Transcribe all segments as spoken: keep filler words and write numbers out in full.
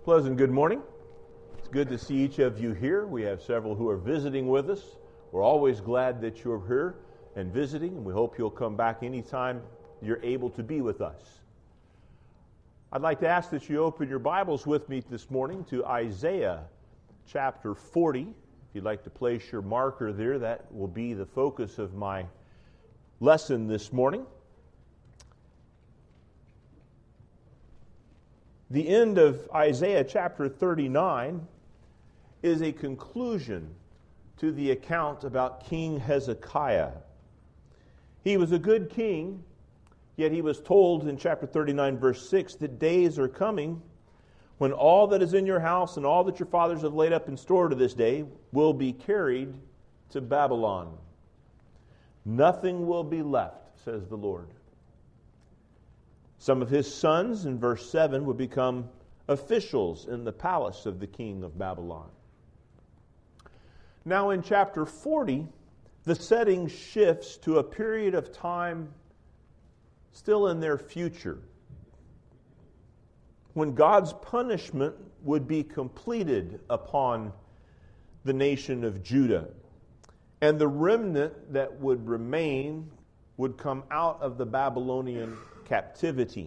Pleasant good morning. It's good to see each of you here. We have several who are visiting with us. We're always glad that you're here and visiting, and we hope you'll come back anytime you're able to be with us. I'd like to ask that you open your Bibles with me this morning to Isaiah chapter forty. If you'd like to place your marker there, that will be the focus of my lesson this morning. The end of Isaiah chapter thirty-nine is a conclusion to the account about King Hezekiah. He was a good king, yet he was told in chapter thirty-nine, verse six, that days are coming when all that is in your house and all that your fathers have laid up in store to this day will be carried to Babylon. Nothing will be left, says the Lord. Some of his sons, in verse seven, would become officials in the palace of the king of Babylon. Now in chapter forty, the setting shifts to a period of time still in their future, when God's punishment would be completed upon the nation of Judah. And the remnant that would remain would come out of the Babylonian captivity.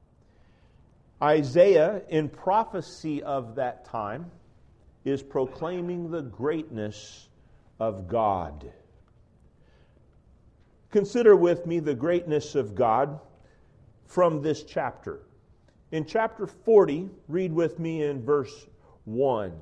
Isaiah, in prophecy of that time, is proclaiming the greatness of God. Consider with me the greatness of God from this chapter. In chapter forty, read with me in verse one.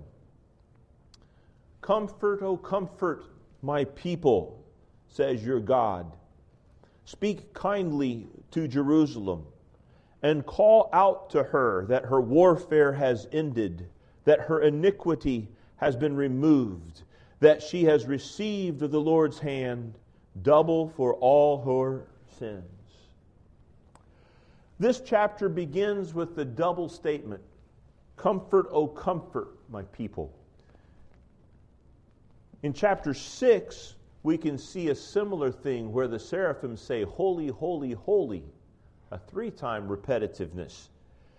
Comfort, O comfort my people, says your God. Speak kindly to Jerusalem, and call out to her that her warfare has ended, that her iniquity has been removed, that she has received of the Lord's hand double for all her sins. This chapter begins with the double statement, comfort, O comfort my people. In chapter six, we can see a similar thing where the seraphim say, holy, holy, holy, a three-time repetitiveness.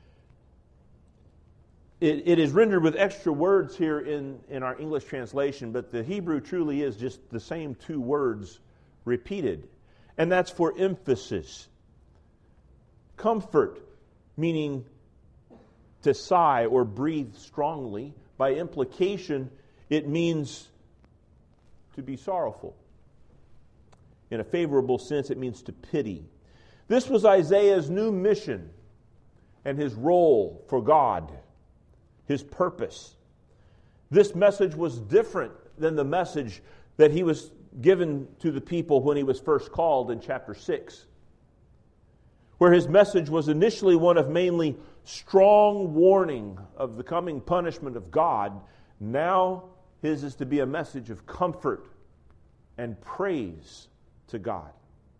It, it is rendered with extra words here in, in our English translation, but the Hebrew truly is just the same two words repeated. And that's for emphasis. Comfort, meaning to sigh or breathe strongly. By implication, it means to be sorrowful. In a favorable sense, it means to pity. This was Isaiah's new mission and his role for God, his purpose. This message was different than the message that he was given to the people when he was first called in chapter six, where his message was initially one of mainly strong warning of the coming punishment of God. Now his is to be a message of comfort and praise to God.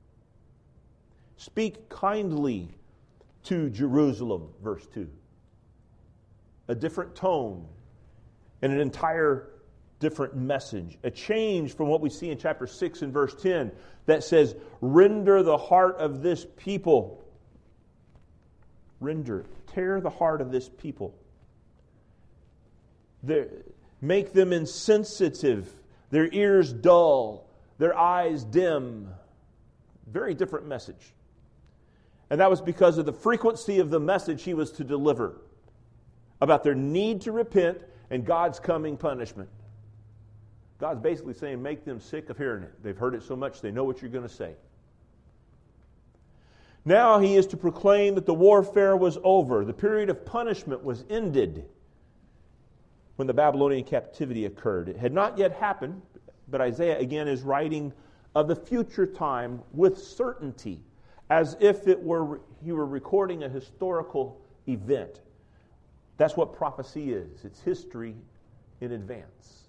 Speak kindly to Jerusalem, verse two. A different tone and an entire different message. A change from what we see in chapter six and verse ten that says, render the heart of this people. Render, tear the heart of this people. They're, make them insensitive, their ears dull, their eyes dim. Very different message. And that was because of the frequency of the message he was to deliver about their need to repent and God's coming punishment. God's basically saying, make them sick of hearing it. They've heard it so much, they know what you're going to say. Now he is to proclaim that the warfare was over. The period of punishment was ended when the Babylonian captivity occurred. It had not yet happened, but Isaiah again is writing of the future time with certainty, as if it were he were recording a historical event. That's what prophecy is. It's history in advance.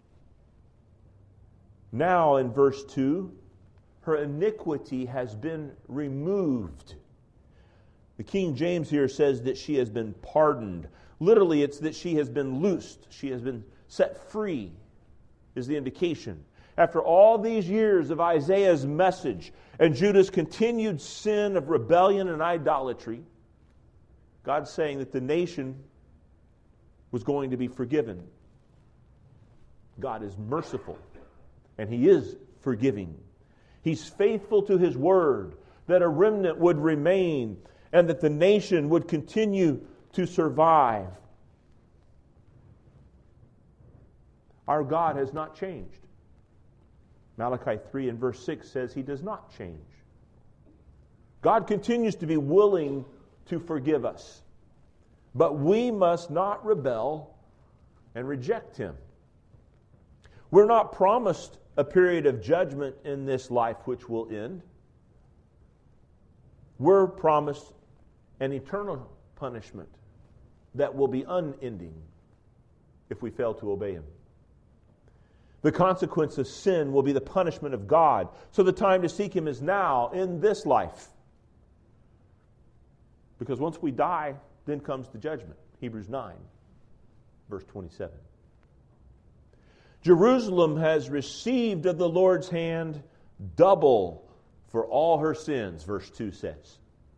Now in verse two, her iniquity has been removed. The King James here says that she has been pardoned. Literally, it's that she has been loosed. She has been set free, is the indication. After all these years of Isaiah's message and Judah's continued sin of rebellion and idolatry, God's saying that the nation was going to be forgiven. God is merciful, and He is forgiving. He's faithful to His word that a remnant would remain and that the nation would continue to survive. Our God has not changed. Malachi three and verse six says He does not change. God continues to be willing to forgive us. But we must not rebel and reject Him. We're not promised a period of judgment in this life which will end. We're promised an eternal punishment that will be unending if we fail to obey Him. The consequence of sin will be the punishment of God. So the time to seek Him is now, in this life. Because once we die, then comes the judgment. Hebrews nine, verse twenty-seven. Jerusalem has received of the Lord's hand double for all her sins, verse two says.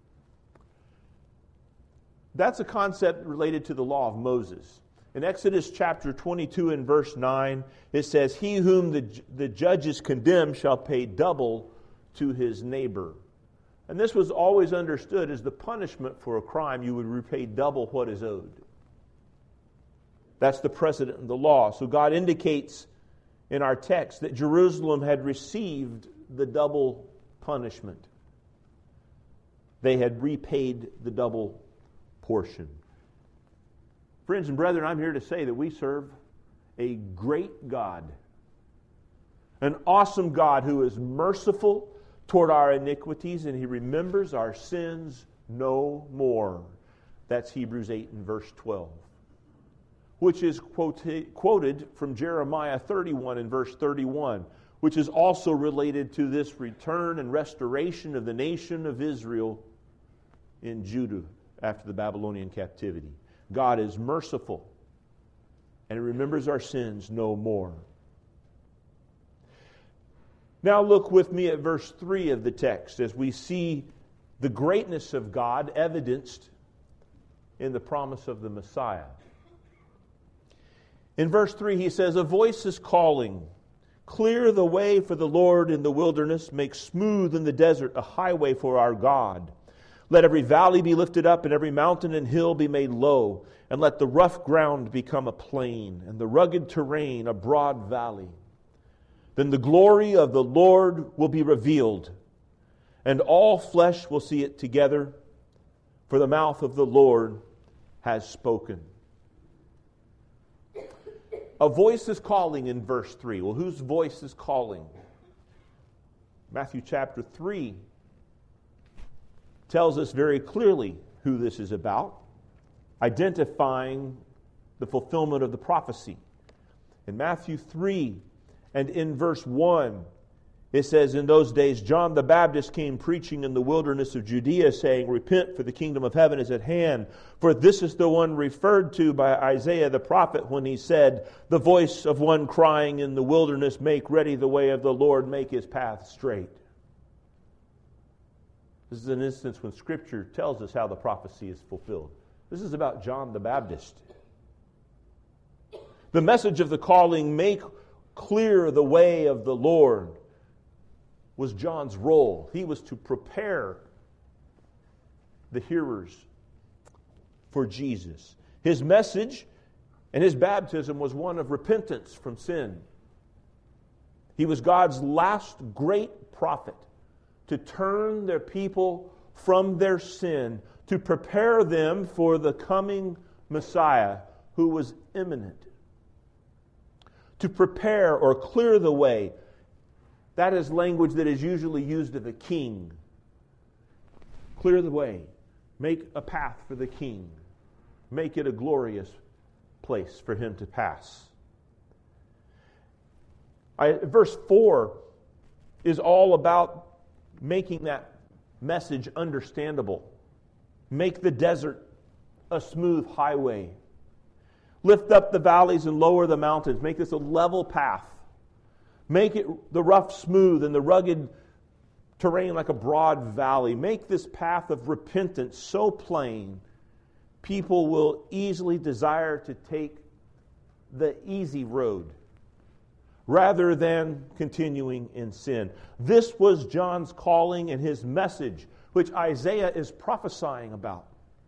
That's a concept related to the law of Moses. In Exodus chapter twenty-two and verse nine, it says, "He whom the, the judges condemn shall pay double to his neighbor." And this was always understood as the punishment for a crime. You would repay double what is owed. That's the precedent in the law. So God indicates in our text that Jerusalem had received the double punishment. They had repaid the double portion. Friends and brethren, I'm here to say that we serve a great God. An awesome God who is merciful toward our iniquities, and He remembers our sins no more. That's Hebrews eight and verse twelve. Which is quoted, quoted from Jeremiah thirty-one and verse thirty-one, which is also related to this return and restoration of the nation of Israel in Judah after the Babylonian captivity. God is merciful, and He remembers our sins no more. Now look with me at verse three of the text as we see the greatness of God evidenced in the promise of the Messiah. In verse three he says, "A voice is calling, clear the way for the Lord in the wilderness, make smooth in the desert a highway for our God. Let every valley be lifted up and every mountain and hill be made low, and let the rough ground become a plain, and the rugged terrain a broad valley. Then the glory of the Lord will be revealed, and all flesh will see it together, for the mouth of the Lord has spoken." A voice is calling in verse three. Well, whose voice is calling? Matthew chapter three tells us very clearly who this is about, identifying the fulfillment of the prophecy. In Matthew three and in verse one, it says, "In those days John the Baptist came preaching in the wilderness of Judea, saying, 'Repent, for the kingdom of heaven is at hand.' For this is the one referred to by Isaiah the prophet when he said, 'The voice of one crying in the wilderness, make ready the way of the Lord, make His path straight.'" This is an instance when Scripture tells us how the prophecy is fulfilled. This is about John the Baptist. The message of the calling, "Make clear the way of the Lord," was John's role. He was to prepare the hearers for Jesus. His message and his baptism was one of repentance from sin. He was God's last great prophet to turn their people from their sin, to prepare them for the coming Messiah who was imminent. To prepare or clear the way. That is language that is usually used of a king. Clear the way. Make a path for the king. Make it a glorious place for him to pass. I, verse four is all about making that message understandable. Make the desert a smooth highway. Lift up the valleys and lower the mountains. Make this a level path. Make it the rough smooth and the rugged terrain like a broad valley. Make this path of repentance so plain people will easily desire to take the easy road rather than continuing in sin. This was John's calling and his message, which Isaiah is prophesying about.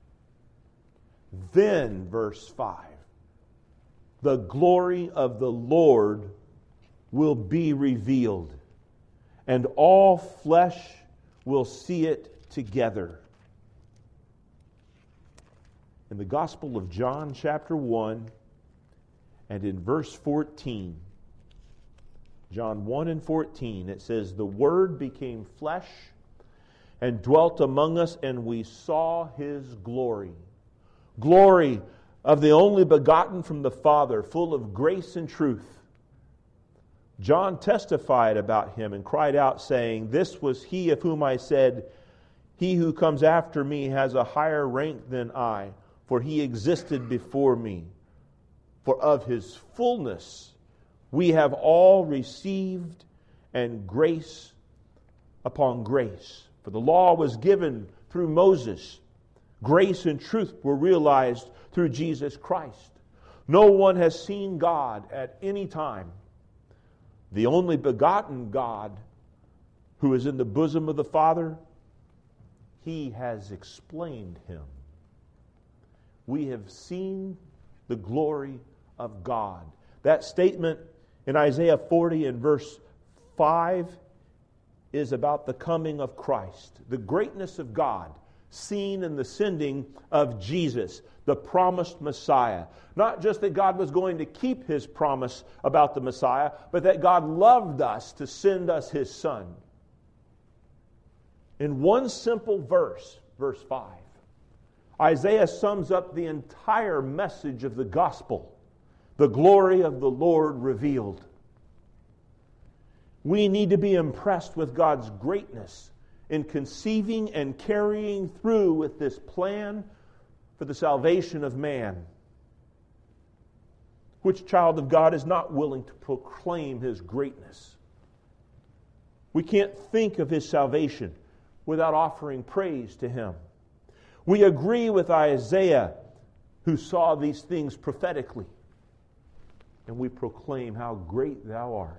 Then, verse five, the glory of the Lord will be revealed, and all flesh will see it together. In the Gospel of John, chapter one, and in verse fourteen, John one and fourteen, it says, the Word became flesh and dwelt among us, and we saw His glory. Glory of the only begotten from the Father, full of grace and truth. John testified about Him and cried out, saying, this was He of whom I said, he who comes after me has a higher rank than I, for He existed before me. For of His fullness we have all received, and grace upon grace. For the law was given through Moses. Grace and truth were realized through Jesus Christ. No one has seen God at any time. The only begotten God, who is in the bosom of the Father, He has explained Him. We have seen the glory of God. That statement in Isaiah forty and verse five is about the coming of Christ, the greatness of God, seen in the sending of Jesus, the promised Messiah. Not just that God was going to keep His promise about the Messiah, but that God loved us to send us His Son. In one simple verse, verse five, Isaiah sums up the entire message of the gospel, the glory of the Lord revealed. We need to be impressed with God's greatness in conceiving and carrying through with this plan for the salvation of man. Which child of God is not willing to proclaim His greatness? We can't think of His salvation without offering praise to Him. We agree with Isaiah, who saw these things prophetically, and we proclaim how great Thou art.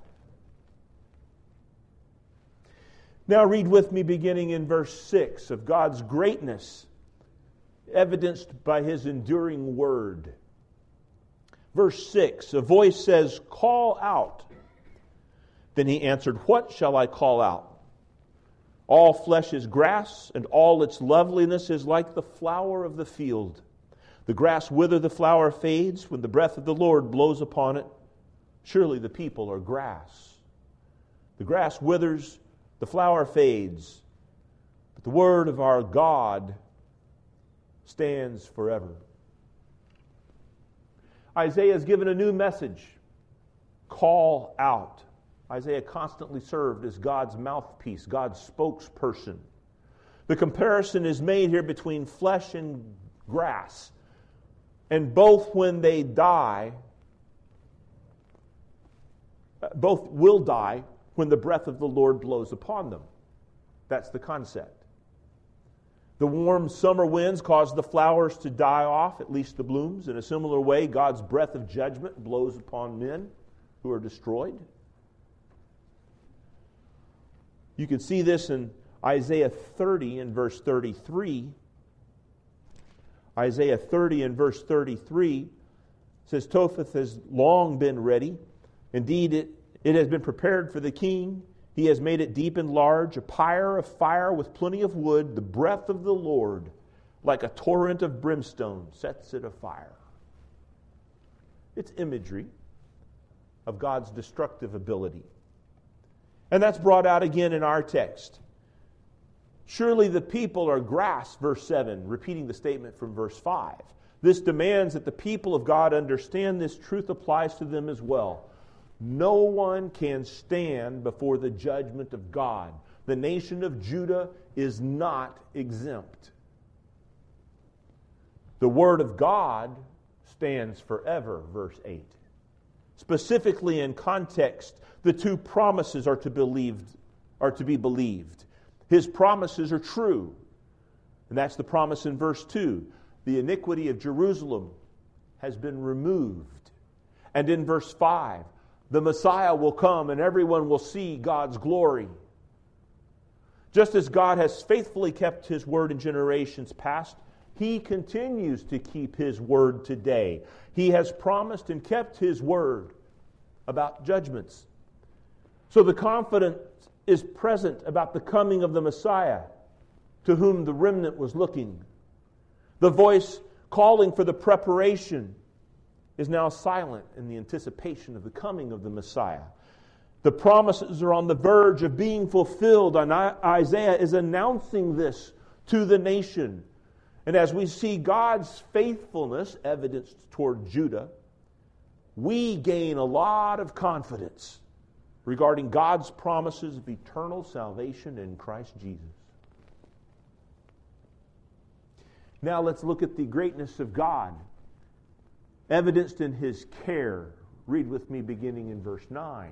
Now read with me beginning in verse six of God's greatness, evidenced by His enduring word. Verse six, a voice says, call out. Then He answered, what shall I call out? All flesh is grass, and all its loveliness is like the flower of the field. The grass withers, the flower fades, when the breath of the Lord blows upon it. Surely the people are grass. The grass withers, the flower fades, but the word of our God stands forever. Isaiah is given a new message. Call out. Isaiah constantly served as God's mouthpiece, God's spokesperson. The comparison is made here between flesh and grass. And both when they die, both will die when the breath of the Lord blows upon them. That's the concept. The warm summer winds cause the flowers to die off, at least the blooms. In a similar way, God's breath of judgment blows upon men who are destroyed. You can see this in Isaiah thirty in verse thirty-three. Isaiah thirty in verse thirty-three says, Topheth has long been ready. Indeed, it, it has been prepared for the king. He has made it deep and large, a pyre of fire with plenty of wood. The breath of the Lord, like a torrent of brimstone, sets it afire. It's imagery of God's destructive ability. And that's brought out again in our text. Surely the people are grass, verse seven, repeating the statement from verse five. This demands that the people of God understand this truth applies to them as well. No one can stand before the judgment of God. The nation of Judah is not exempt. The word of God stands forever, verse eight. Specifically in context, the two promises are to believed, are to be believed. His promises are true. And that's the promise in verse two. The iniquity of Jerusalem has been removed. And in verse five, the Messiah will come and everyone will see God's glory. Just as God has faithfully kept His word in generations past, He continues to keep His word today. He has promised and kept His word about judgments. So the confidence is present about the coming of the Messiah, to whom the remnant was looking. The voice calling for the preparation is now silent in the anticipation of the coming of the Messiah. The promises are on the verge of being fulfilled, and Isaiah is announcing this to the nation. And as we see God's faithfulness evidenced toward Judah, we gain a lot of confidence regarding God's promises of eternal salvation in Christ Jesus. Now let's look at the greatness of God, evidenced in His care. Read with me beginning in verse nine.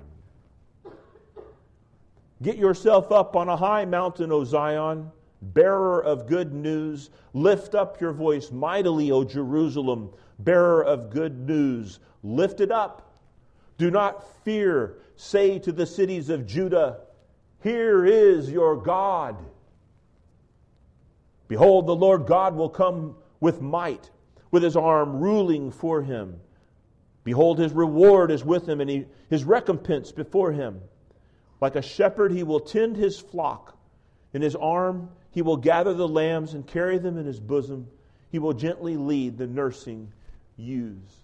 Get yourself up on a high mountain, O Zion, bearer of good news. Lift up your voice mightily, O Jerusalem, bearer of good news. Lift it up. Do not fear. Say to the cities of Judah, here is your God. Behold, the Lord God will come with might, with His arm ruling for Him. Behold, His reward is with Him, and he, His recompense before Him. Like a shepherd, He will tend His flock. In His arm, He will gather the lambs and carry them in His bosom. He will gently lead the nursing ewes.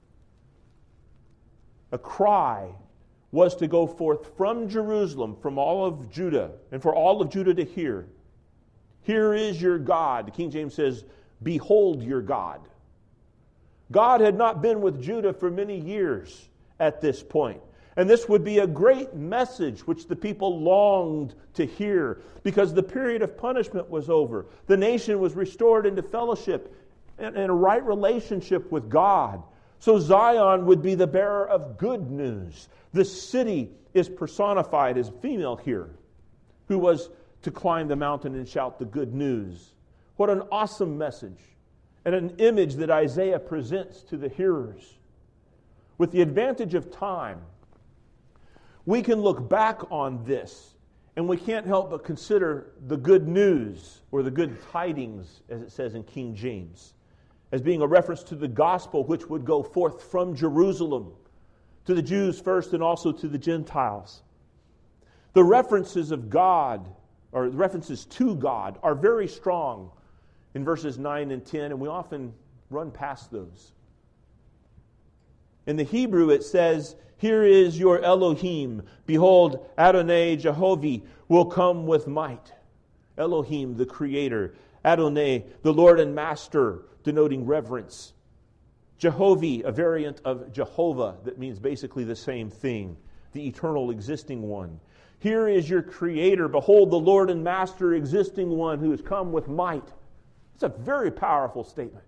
A cry was to go forth from Jerusalem, from all of Judah, and for all of Judah to hear. Here is your God. The King James says, behold your God. God had not been with Judah for many years at this point. And this would be a great message which the people longed to hear, because the period of punishment was over. The nation was restored into fellowship and, and a right relationship with God. So Zion would be the bearer of good news. The city is personified as a female here, who was to climb the mountain and shout the good news. What an awesome message, and an image that Isaiah presents to the hearers. With the advantage of time, we can look back on this, and we can't help but consider the good news, or the good tidings, as it says in King James, as being a reference to the gospel which would go forth from Jerusalem to the Jews first and also to the Gentiles. The references of God, or the references to God, are very strong in verses nine and ten, and we often run past those. In the Hebrew it says, here is your Elohim. Behold, Adonai Jehovah will come with might. Elohim, the Creator. Adonai, the Lord and Master, denoting reverence. Jehovah, a variant of Jehovah that means basically the same thing, the eternal existing one. Here is your Creator. Behold, the Lord and Master, existing one who has come with might. It's a very powerful statement.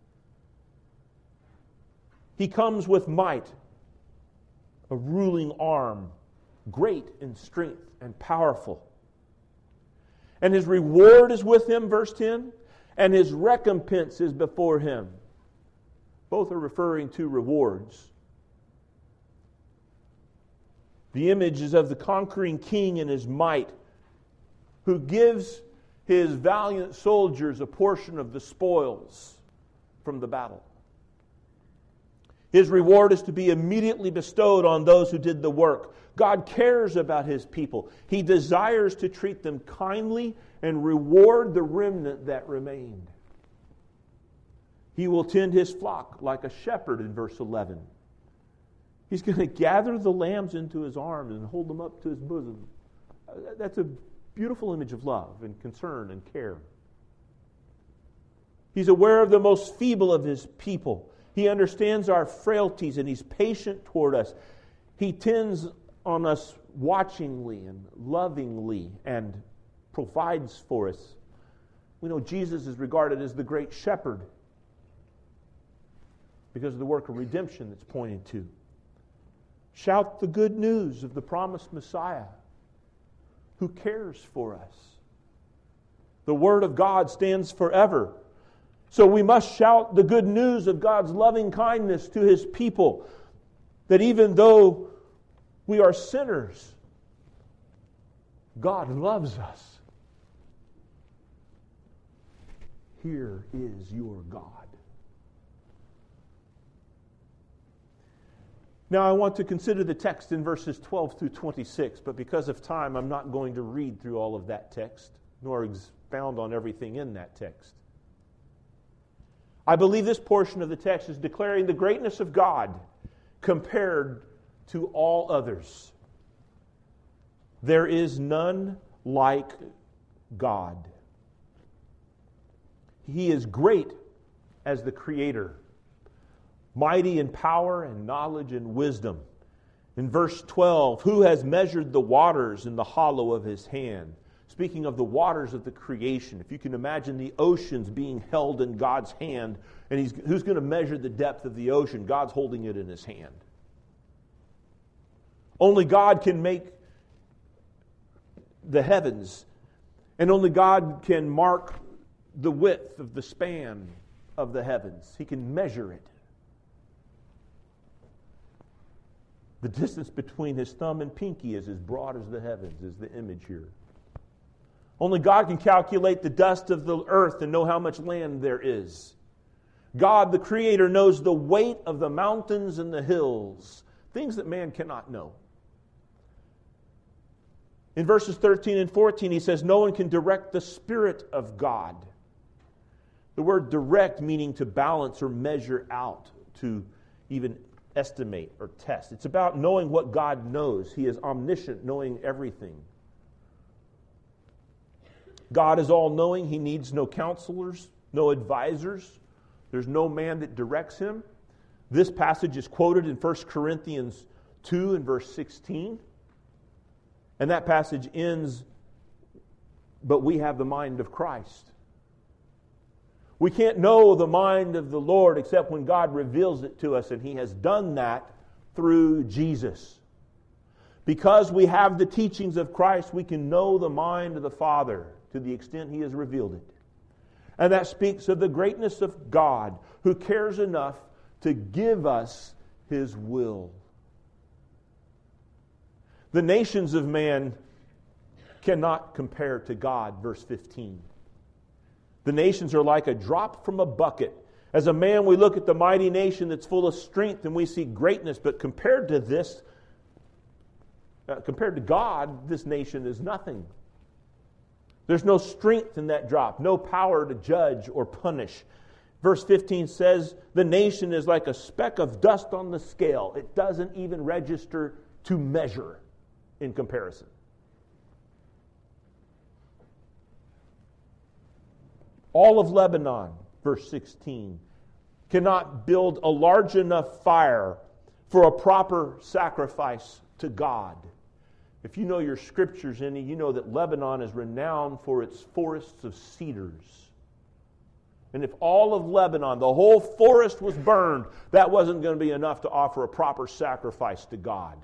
He comes with might, a ruling arm, great in strength and powerful. And His reward is with Him, verse ten, and His recompense is before Him. Both are referring to rewards. The image is of the conquering king in his might, who gives his valiant soldiers a portion of the spoils from the battle. His reward is to be immediately bestowed on those who did the work. God cares about His people. He desires to treat them kindly and reward the remnant that remained. He will tend His flock like a shepherd in verse eleven. He's going to gather the lambs into His arms and hold them up to His bosom. That's a beautiful image of love and concern and care. He's aware of the most feeble of His people. He understands our frailties, and He's patient toward us. He tends on us watchingly and lovingly and provides for us. We know Jesus is regarded as the great shepherd because of the work of redemption that's pointed to. Shout the good news of the promised Messiah who cares for us. The Word of God stands forever. So we must shout the good news of God's loving kindness to His people, that even though we are sinners, God loves us. Here is your God. Now I want to consider the text in verses twelve through twenty-six, but because of time, I'm not going to read through all of that text, nor expound on everything in that text. I believe this portion of the text is declaring the greatness of God compared to all others. There is none like God. He is great as the Creator, mighty in power and knowledge and wisdom. In verse twelve, who has measured the waters in the hollow of His hand? Speaking of the waters of the creation, if you can imagine the oceans being held in God's hand, and he's, who's going to measure the depth of the ocean? God's holding it in His hand. Only God can make the heavens, and only God can mark the width of the span of the heavens. He can measure it. The distance between His thumb and pinky is as broad as the heavens, is the image here. Only God can calculate the dust of the earth and know how much land there is. God, the Creator, knows the weight of the mountains and the hills, things that man cannot know. In verses thirteen and fourteen, he says, no one can direct the Spirit of God. The word direct meaning to balance or measure out, to even estimate or test. It's about knowing what God knows. He is omniscient, knowing everything. God is all-knowing. He needs no counselors, no advisors. There's no man that directs Him. This passage is quoted in First Corinthians two and verse sixteen. And that passage ends, but we have the mind of Christ. We can't know the mind of the Lord except when God reveals it to us, and He has done that through Jesus. Because we have the teachings of Christ, we can know the mind of the Father to the extent He has revealed it. And that speaks of the greatness of God, who cares enough to give us His will. The nations of man cannot compare to God, verse fifteen. The nations are like a drop from a bucket. As a man, we look at the mighty nation that's full of strength and we see greatness, but compared to this, uh, compared to God, this nation is nothing. There's no strength in that drop, no power to judge or punish. Verse fifteen says, the nation is like a speck of dust on the scale. It doesn't even register to measure in comparison. All of Lebanon, verse sixteen, cannot build a large enough fire for a proper sacrifice to God. If you know your scriptures any, you know that Lebanon is renowned for its forests of cedars. And if all of Lebanon, the whole forest was burned, that wasn't going to be enough to offer a proper sacrifice to God.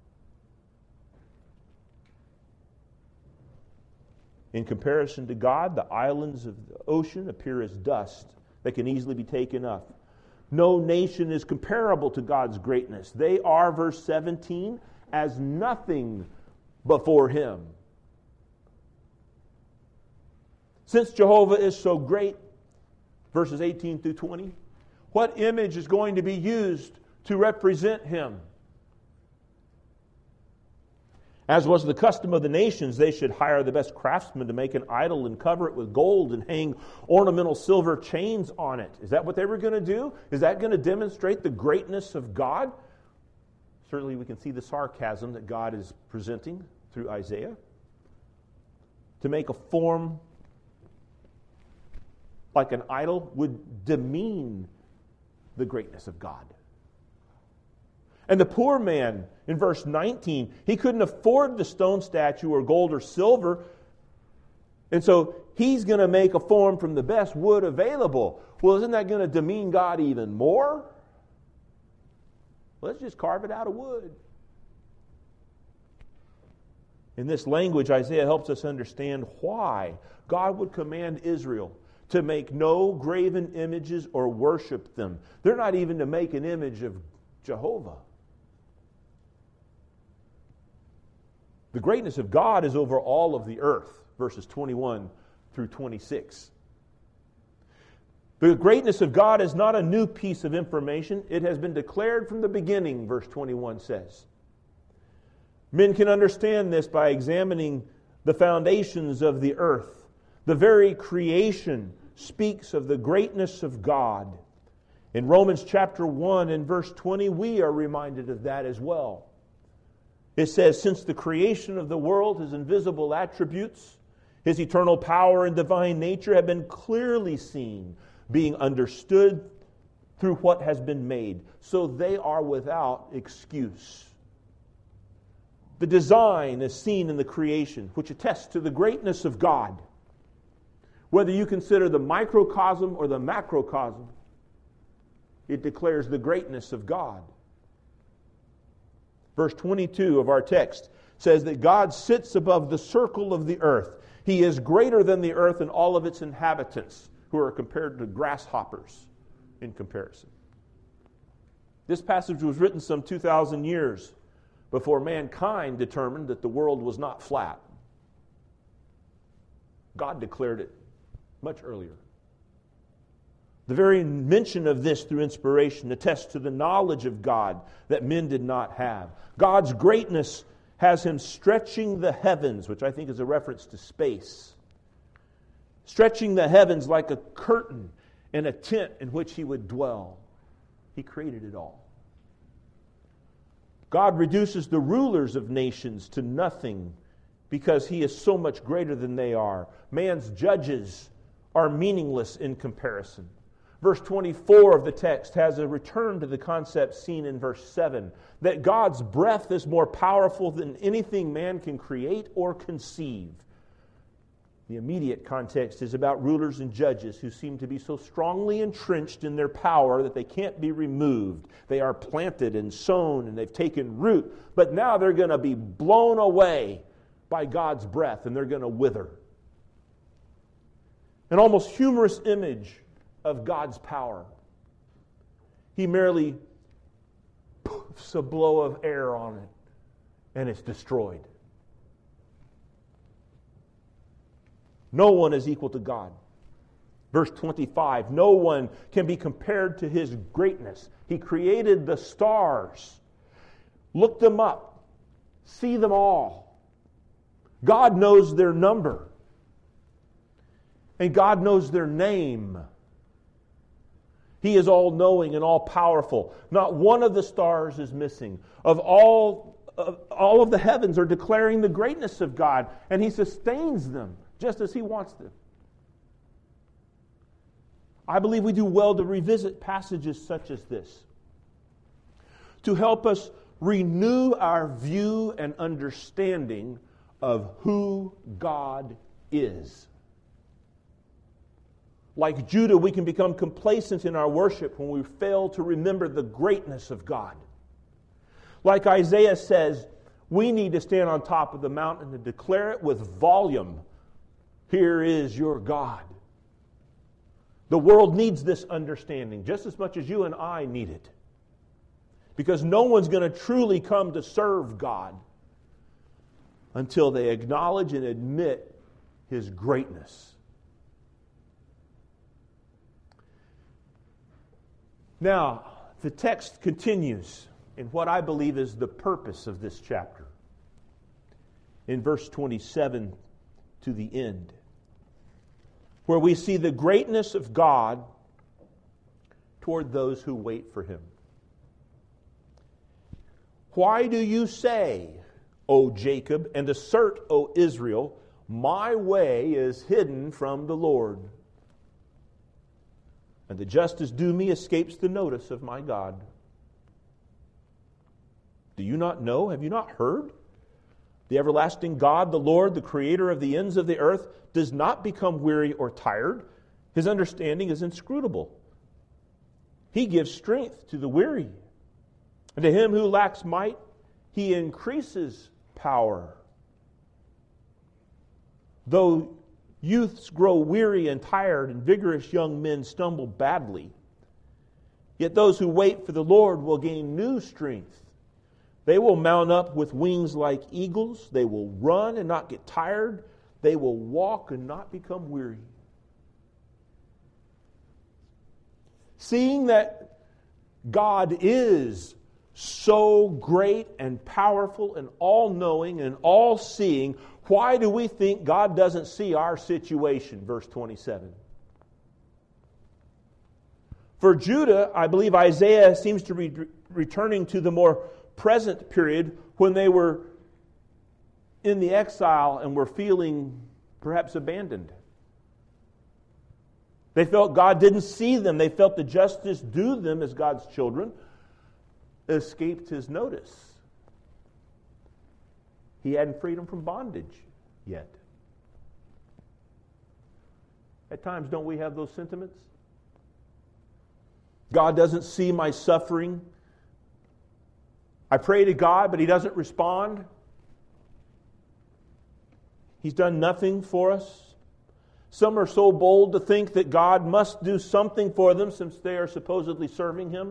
In comparison to God, the islands of the ocean appear as dust that can easily be taken up. No nation is comparable to God's greatness. They are, verse seventeen, as nothing before Him. Since Jehovah is so great, verses eighteen through twenty, what image is going to be used to represent Him? As was the custom of the nations, they should hire the best craftsmen to make an idol and cover it with gold and hang ornamental silver chains on it. Is that what they were going to do? Is that going to demonstrate the greatness of God? Certainly we can see the sarcasm that God is presenting through Isaiah. To make a form like an idol would demean the greatness of God. And the poor man, in verse nineteen, he couldn't afford the stone statue or gold or silver. And so he's going to make a form from the best wood available. Well, isn't that going to demean God even more? Let's just carve it out of wood. In this language, Isaiah helps us understand why God would command Israel to make no graven images or worship them. They're not even to make an image of Jehovah. The greatness of God is over all of the earth, verses twenty-one through twenty-six. The greatness of God is not a new piece of information. It has been declared from the beginning, verse twenty-one says. Men can understand this by examining the foundations of the earth. The very creation speaks of the greatness of God. In Romans chapter one and verse twenty, we are reminded of that as well. It says, since the creation of the world, His invisible attributes, His eternal power and divine nature have been clearly seen, being understood through what has been made, so they are without excuse. The design is seen in the creation, which attests to the greatness of God. Whether you consider the microcosm or the macrocosm, it declares the greatness of God. Verse twenty-two of our text says that God sits above the circle of the earth. He is greater than the earth and all of its inhabitants, who are compared to grasshoppers in comparison. This passage was written some two thousand years before mankind determined that the world was not flat. God declared it much earlier. The very mention of this through inspiration attests to the knowledge of God that men did not have. God's greatness has Him stretching the heavens, which I think is a reference to space. Stretching the heavens like a curtain and a tent in which He would dwell. He created it all. God reduces the rulers of nations to nothing because He is so much greater than they are. Man's judges are meaningless in comparison. Verse twenty-four of the text has a return to the concept seen in verse seven, that God's breath is more powerful than anything man can create or conceive. The immediate context is about rulers and judges who seem to be so strongly entrenched in their power that they can't be removed. They are planted and sown and they've taken root, but now they're going to be blown away by God's breath and they're going to wither. An almost humorous image of God's power. He merely puffs a blow of air on it and it's destroyed. No one is equal to God. Verse twenty-five, no one can be compared to His greatness. He created the stars. Look them up. See them all. God knows their number. And God knows their name. He is all-knowing and all-powerful. Not one of the stars is missing. Of all, of, all of the heavens are declaring the greatness of God, and He sustains them just as He wants them. I believe we do well to revisit passages such as this to help us renew our view and understanding of who God is. Like Judah, we can become complacent in our worship when we fail to remember the greatness of God. Like Isaiah says, we need to stand on top of the mountain and declare it with volume. Here is your God. The world needs this understanding just as much as you and I need it. Because no one's going to truly come to serve God until they acknowledge and admit His greatness. Now, the text continues in what I believe is the purpose of this chapter. In verse twenty-seven to the end, where we see the greatness of God toward those who wait for Him. Why do you say, O Jacob, and assert, O Israel, my way is hidden from the Lord, and the justice due me escapes the notice of my God? Do you not know? Have you not heard? The everlasting God, the Lord, the creator of the ends of the earth, does not become weary or tired. His understanding is inscrutable. He gives strength to the weary, and to him who lacks might, He increases power. Though Youths grow weary and tired, and vigorous young men stumble badly. Yet those who wait for the Lord will gain new strength. They will mount up with wings like eagles. They will run and not get tired. They will walk and not become weary. Seeing that God is so great and powerful and all-knowing and all-seeing, why do we think God doesn't see our situation? Verse twenty-seven. For Judah, I believe Isaiah seems to be returning to the more present period when they were in the exile and were feeling perhaps abandoned. They felt God didn't see them. They felt the justice due them as God's children escaped His notice. He hadn't freed them from bondage yet. At times, don't we have those sentiments? God doesn't see my suffering. I pray to God, but He doesn't respond. He's done nothing for us. Some are so bold to think that God must do something for them since they are supposedly serving Him.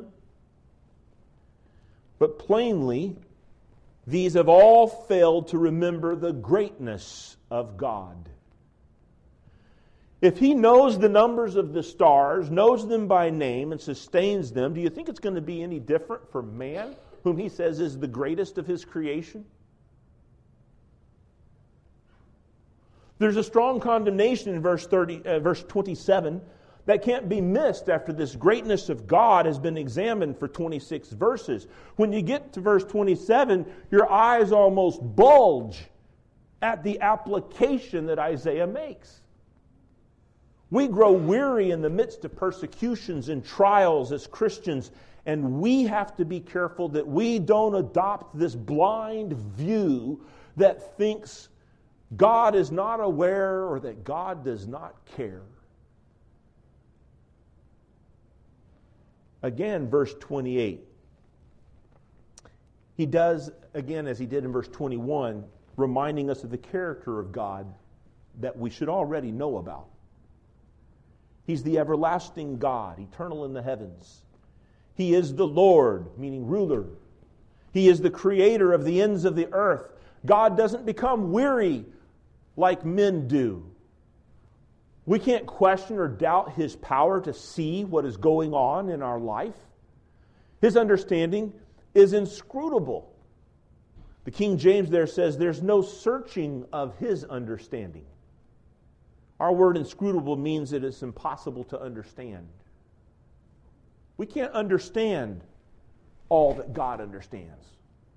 But plainly, these have all failed to remember the greatness of God. If He knows the numbers of the stars, knows them by name, and sustains them, do you think it's going to be any different for man, whom He says is the greatest of His creation? There's a strong condemnation in verse thirty, uh, verse twenty-seven that can't be missed after this greatness of God has been examined for twenty-six verses. When you get to verse twenty-seven, your eyes almost bulge at the application that Isaiah makes. We grow weary in the midst of persecutions and trials as Christians, and we have to be careful that we don't adopt this blind view that thinks God is not aware or that God does not care. Again, verse twenty-eight. He does, again, as he did in verse twenty-one, reminding us of the character of God that we should already know about. He's the everlasting God, eternal in the heavens. He is the Lord, meaning ruler. He is the creator of the ends of the earth. God doesn't become weary like men do. We can't question or doubt His power to see what is going on in our life. His understanding is inscrutable. The King James there says there's no searching of His understanding. Our word inscrutable means that it's impossible to understand. We can't understand all that God understands.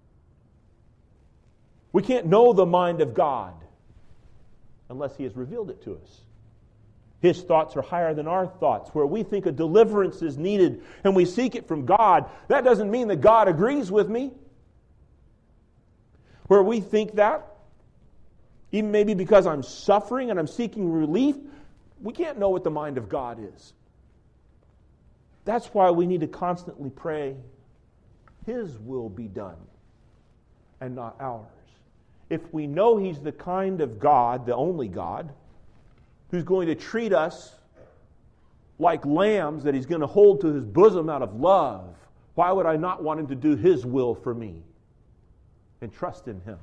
We can't know the mind of God unless He has revealed it to us. His thoughts are higher than our thoughts. Where we think a deliverance is needed and we seek it from God, that doesn't mean that God agrees with me. Where we think that, even maybe because I'm suffering and I'm seeking relief, we can't know what the mind of God is. That's why we need to constantly pray, His will be done and not ours. If we know He's the kind of God, the only God, who's going to treat us like lambs that He's going to hold to His bosom out of love, why would I not want Him to do His will for me and trust in Him?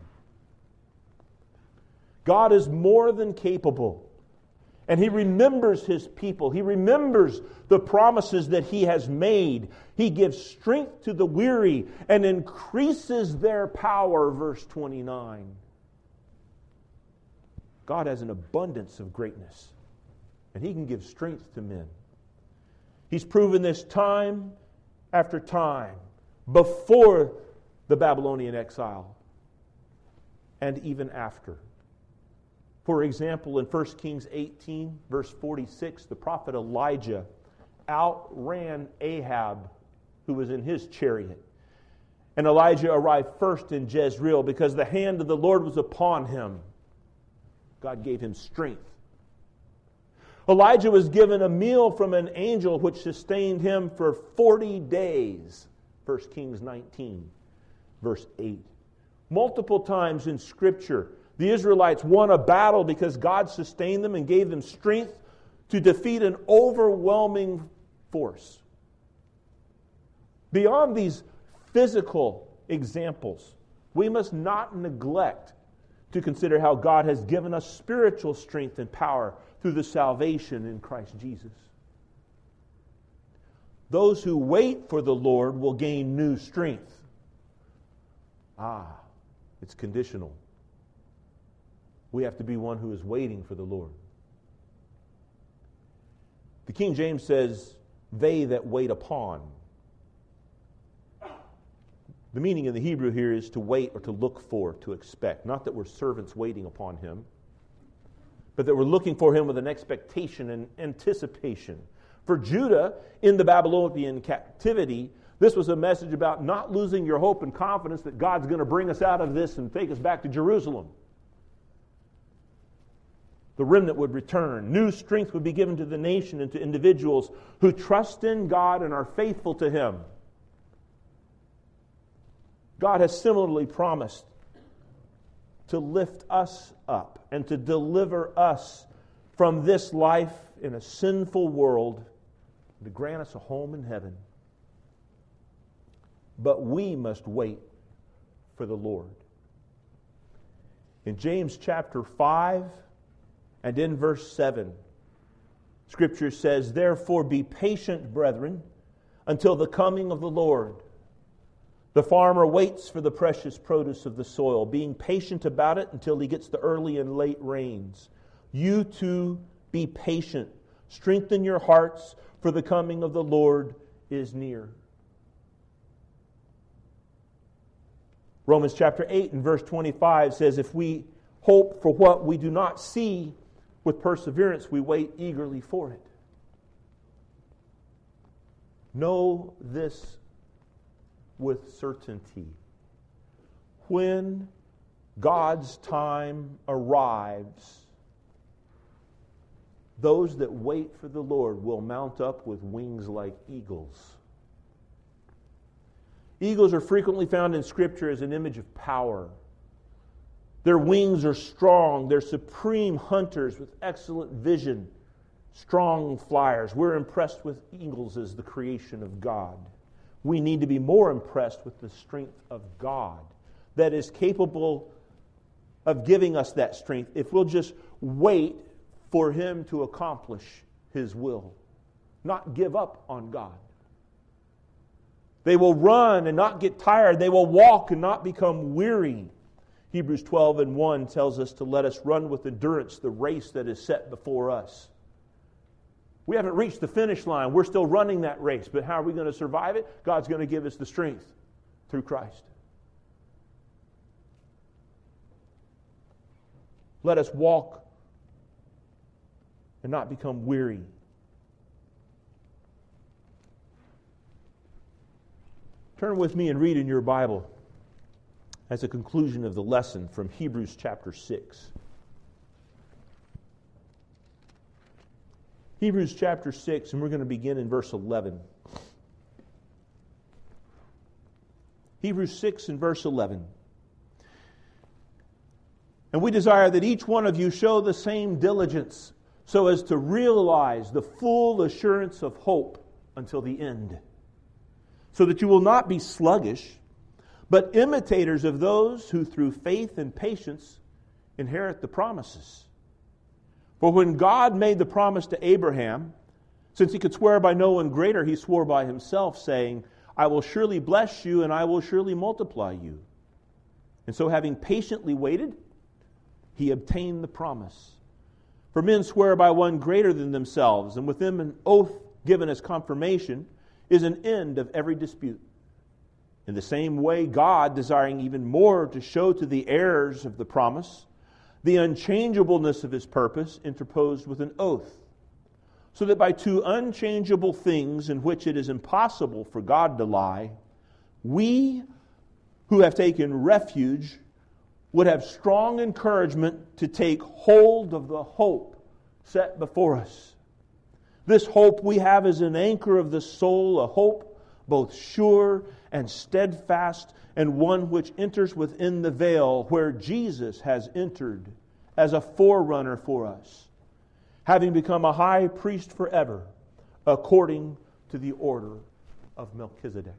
God is more than capable, and He remembers His people. He remembers the promises that He has made. He gives strength to the weary and increases their power, verse twenty-nine. God has an abundance of greatness, and He can give strength to men. He's proven this time after time, before the Babylonian exile and even after. For example, in First Kings eighteen, verse forty-six, the prophet Elijah outran Ahab, who was in his chariot. And Elijah arrived first in Jezreel because the hand of the Lord was upon him. God gave him strength. Elijah was given a meal from an angel which sustained him for forty days. First Kings nineteen, verse eight. Multiple times in Scripture, The Israelites won a battle because God sustained them and gave them strength to defeat an overwhelming force. Beyond these physical examples, we must not neglect to consider how God has given us spiritual strength and power through the salvation in Christ Jesus. Those who wait for the Lord will gain new strength. Ah, it's conditional. We have to be one who is waiting for the Lord. The King James says, they that wait upon. The meaning in the Hebrew here is to wait or to look for, to expect. Not that we're servants waiting upon Him, but that we're looking for Him with an expectation and anticipation. For Judah, in the Babylonian captivity, this was a message about not losing your hope and confidence that God's going to bring us out of this and take us back to Jerusalem. The remnant would return. New strength would be given to the nation and to individuals who trust in God and are faithful to Him. God has similarly promised to lift us up and to deliver us from this life in a sinful world, to grant us a home in heaven. But we must wait for the Lord. In James chapter five and in verse seven, Scripture says, therefore be patient, brethren, until the coming of the Lord. The farmer waits for the precious produce of the soil, being patient about it until he gets the early and late rains. You too be patient. Strengthen your hearts, for the coming of the Lord is near. Romans chapter eight and verse twenty-five says, if we hope for what we do not see, with perseverance we wait eagerly for it. Know this with certainty. When God's time arrives, those that wait for the Lord will mount up with wings like eagles. Eagles are frequently found in Scripture as an image of power. Their wings are strong. They're supreme hunters with excellent vision, strong flyers. We're impressed with eagles as the creation of God. We need to be more impressed with the strength of God that is capable of giving us that strength if we'll just wait for Him to accomplish His will, not give up on God. They will run and not get tired. They will walk and not become weary. Hebrews twelve and one tells us to let us run with endurance the race that is set before us. We haven't reached the finish line. We're still running that race. But how are we going to survive it? God's going to give us the strength through Christ. Let us walk and not become weary. Turn with me and read in your Bible as a conclusion of the lesson from Hebrews chapter six. Hebrews chapter six, and we're going to begin in verse eleven. Hebrews six and verse eleven. And we desire that each one of you show the same diligence so as to realize the full assurance of hope until the end, so that you will not be sluggish, but imitators of those who through faith and patience inherit the promises. For when God made the promise to Abraham, since He could swear by no one greater, He swore by Himself, saying, I will surely bless you, and I will surely multiply you. And so having patiently waited, He obtained the promise. For men swear by one greater than themselves, and with them an oath given as confirmation is an end of every dispute. In the same way, God, desiring even more to show to the heirs of the promise the unchangeableness of His purpose, interposed with an oath, so that by two unchangeable things in which it is impossible for God to lie, we who have taken refuge would have strong encouragement to take hold of the hope set before us. This hope we have is an anchor of the soul, a hope both sure and steadfast, and one which enters within the veil, where Jesus has entered as a forerunner for us, having become a high priest forever, according to the order of Melchizedek.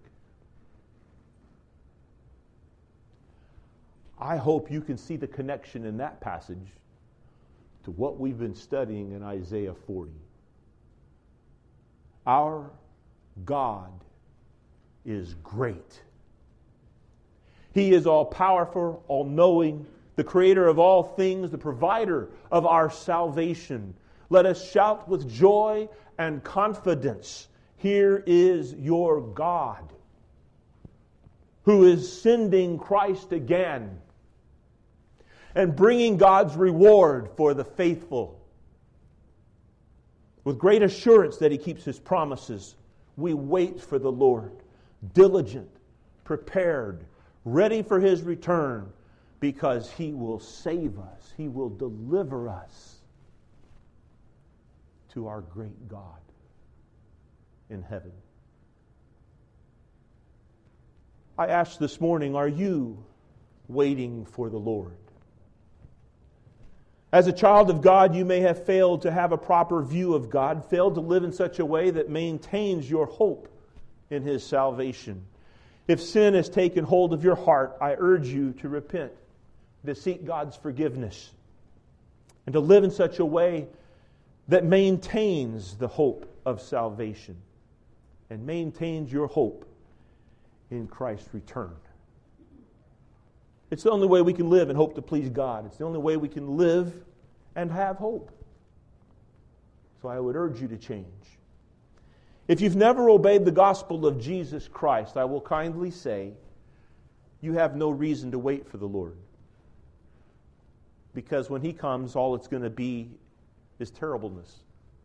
I hope you can see the connection in that passage to what we've been studying in Isaiah forty. Our God is great. He is all-powerful, all-knowing, the creator of all things, the provider of our salvation. Let us shout with joy and confidence, here is your God, who is sending Christ again and bringing God's reward for the faithful. With great assurance that He keeps His promises, we wait for the Lord, diligent, prepared, ready for His return, because He will save us. He will deliver us to our great God in heaven. I asked this morning, are you waiting for the Lord? As a child of God, you may have failed to have a proper view of God, failed to live in such a way that maintains your hope in His salvation. If sin has taken hold of your heart, I urge you to repent, to seek God's forgiveness, and to live in such a way that maintains the hope of salvation and maintains your hope in Christ's return. It's the only way we can live and hope to please God. It's the only way we can live and have hope. So I would urge you to change. If you've never obeyed the gospel of Jesus Christ, I will kindly say, you have no reason to wait for the Lord. Because when He comes, all it's going to be is terribleness.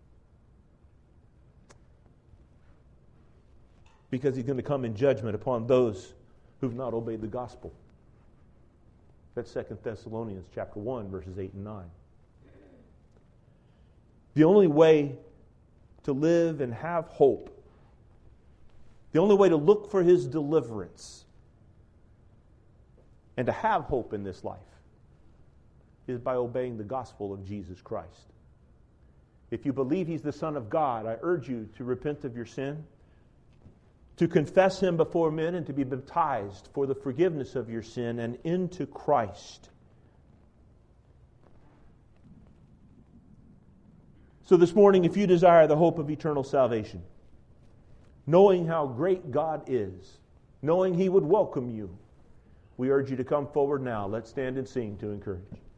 Because He's going to come in judgment upon those who've not obeyed the gospel. That's Second Thessalonians chapter one, verses eight and nine. The only way to live and have hope, the only way to look for His deliverance and to have hope in this life is by obeying the gospel of Jesus Christ. If you believe He's the Son of God, I urge you to repent of your sin, to confess Him before men, and to be baptized for the forgiveness of your sin and into Christ. So this morning, if you desire the hope of eternal salvation, knowing how great God is, knowing He would welcome you, we urge you to come forward now. Let's stand and sing to encourage.